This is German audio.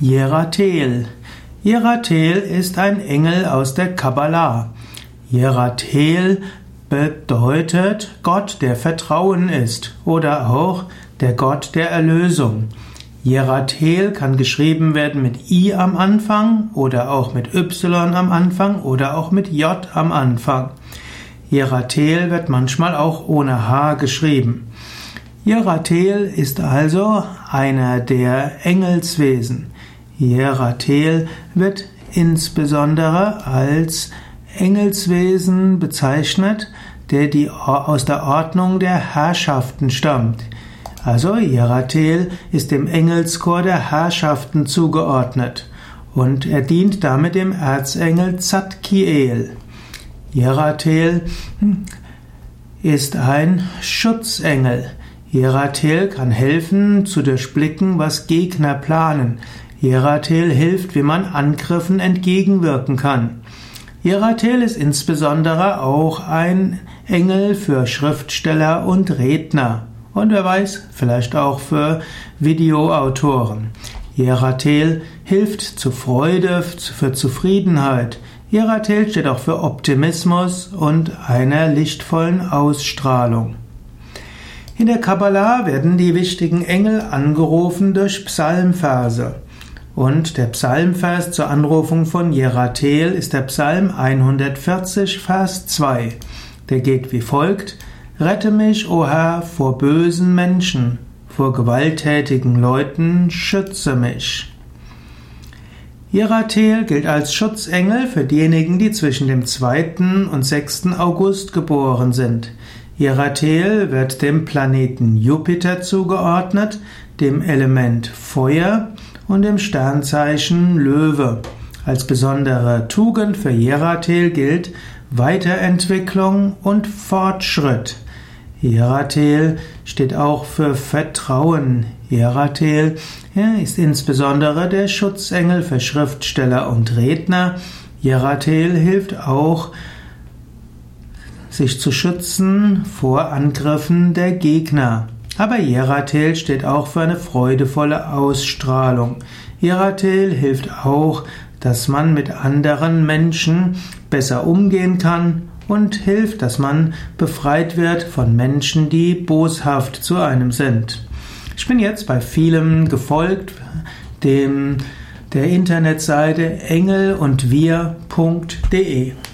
Jeratel. Jeratel ist ein Engel aus der Kabbalah. Jeratel bedeutet Gott, der Vertrauen ist, oder auch der Gott der Erlösung. Jeratel kann geschrieben werden mit I am Anfang oder auch mit Y am Anfang oder auch mit J am Anfang. Jeratel wird manchmal auch ohne H geschrieben. Jeratel ist also einer der Engelswesen. Jeratel wird insbesondere als Engelswesen bezeichnet, der aus der Ordnung der Herrschaften stammt. Also Jeratel ist dem Engelschor der Herrschaften zugeordnet und er dient damit dem Erzengel Zadkiel. Jeratel ist ein Schutzengel. Jeratel kann helfen zu durchblicken, was Gegner planen. Jeratel hilft, wie man Angriffen entgegenwirken kann. Jeratel ist insbesondere auch ein Engel für Schriftsteller und Redner. Und wer weiß, vielleicht auch für Videoautoren. Jeratel hilft zu Freude, für Zufriedenheit. Jeratel steht auch für Optimismus und einer lichtvollen Ausstrahlung. In der Kabbalah werden die wichtigen Engel angerufen durch Psalmverse. Und der Psalmvers zur Anrufung von Jeratel ist der Psalm 140, Vers 2. Der geht wie folgt: Rette mich, o Herr, vor bösen Menschen, vor gewalttätigen Leuten schütze mich. Jeratel gilt als Schutzengel für diejenigen, die zwischen dem 2. und 6. August geboren sind. Jeratel wird dem Planeten Jupiter zugeordnet, dem Element Feuer und dem Sternzeichen Löwe. Als besondere Tugend für Jeratel gilt Weiterentwicklung und Fortschritt. Jeratel steht auch für Vertrauen. Jeratel ist insbesondere der Schutzengel für Schriftsteller und Redner. Jeratel hilft auch, sich zu schützen vor Angriffen der Gegner. Aber Jeratel steht auch für eine freudevolle Ausstrahlung. Jeratel hilft auch, dass man mit anderen Menschen besser umgehen kann und hilft, dass man befreit wird von Menschen, die boshaft zu einem sind. Ich bin jetzt bei vielem gefolgt, der Internetseite engelundwir.de.